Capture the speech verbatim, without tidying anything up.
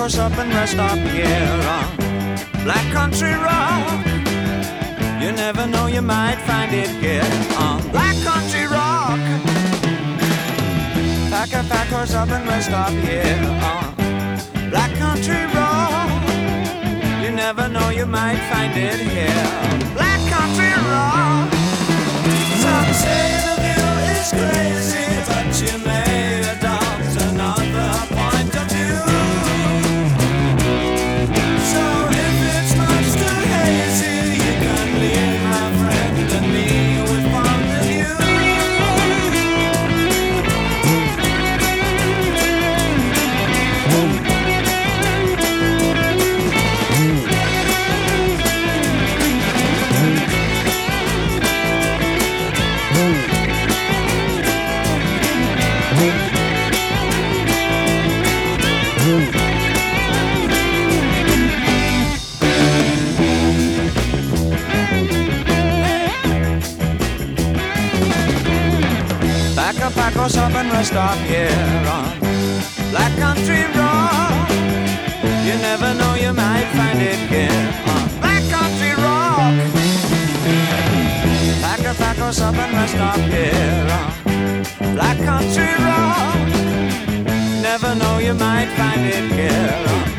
us up and rest up here on Black Country Rock. You never know, you might find it here on Black Country Rock. Pack a pack us up and rest up here on Black Country Rock. You never know, you might find it here on Black Country Rock. Some say the view is crazy, but you may adopt another point of view. So if it's much too hazy, you can leave my friend and me with point of view. Pack a pack us up and rest up here on Black Country Rock. You never know, you might find it here on Black Country Rock. Pack a pack us up and rest up here on Black Country Rock. Never know, you might find it here on